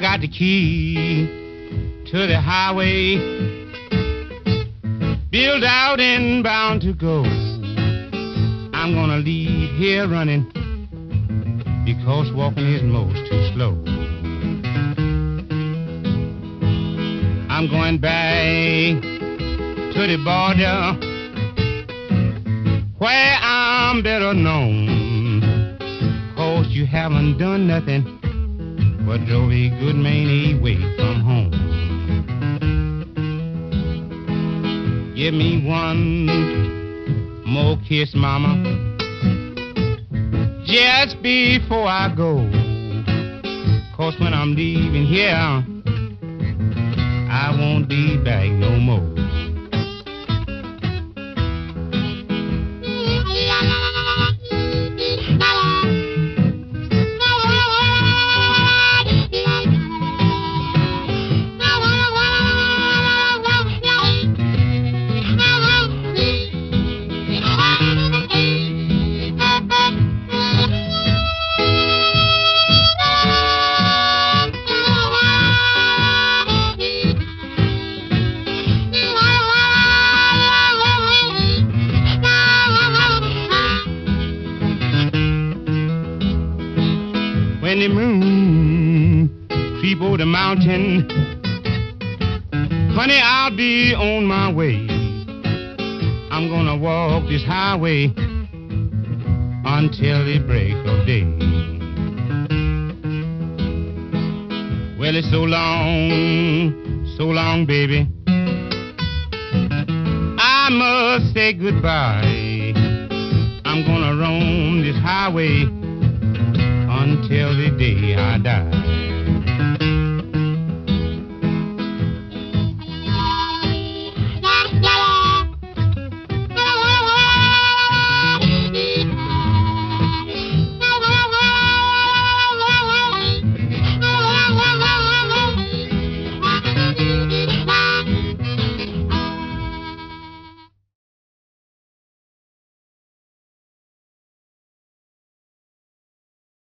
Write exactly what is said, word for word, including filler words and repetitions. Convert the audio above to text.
got the key to the highway, built out and bound to go. I'm gonna leave here running because walking is most too slow. I'm going back to the border where I'm better known, 'cause you haven't done nothing but drove a good many away from home. Give me one more kiss, mama, just before I go, 'cause when I'm leaving here, I won't be back no more. When the moon creep over the mountain, honey, I'll be on my way. I'm gonna walk this highway until the break of day. Well, it's so long, so long, baby, I must say goodbye. I'm gonna roam this highway until the day I die.